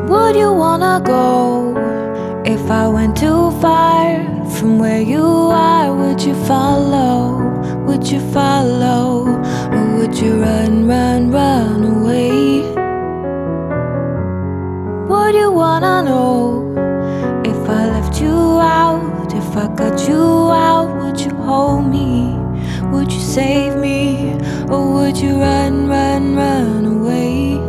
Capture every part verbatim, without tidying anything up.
Would you wanna go if I went too far from where you are? Would you follow? Would you follow? Or would you run, run, run away? Would you wanna know if I left you out? If I cut you out, would you hold me? Would you save me? Or would you run, run, run away?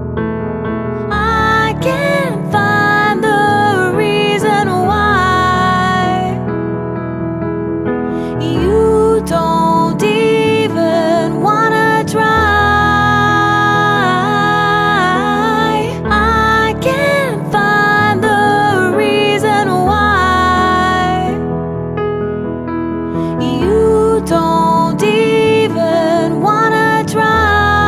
I can't find the reason why you don't even wanna try. I can't find the reason why you don't even wanna try.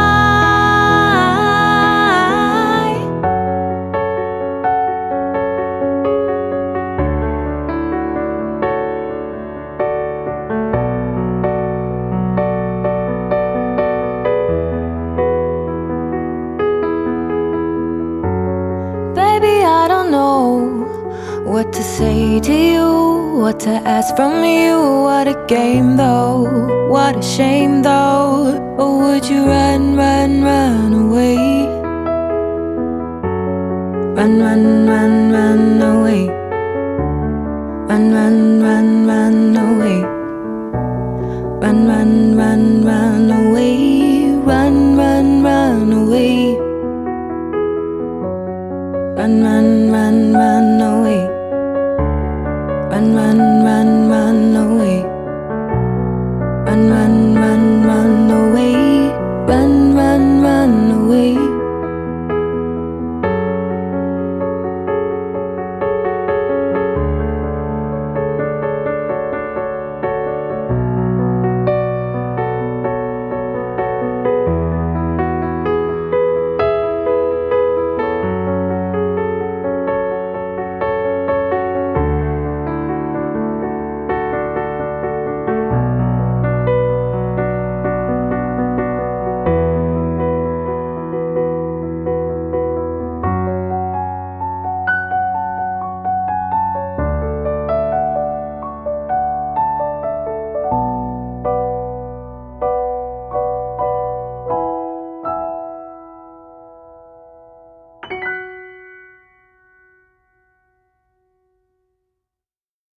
Baby, I don't know what to say to you, what to ask from you. What a game though, what a shame though. Or would you run, run, run away? Run, run, run, run away. Run, run, run, run away. Run, run, run, run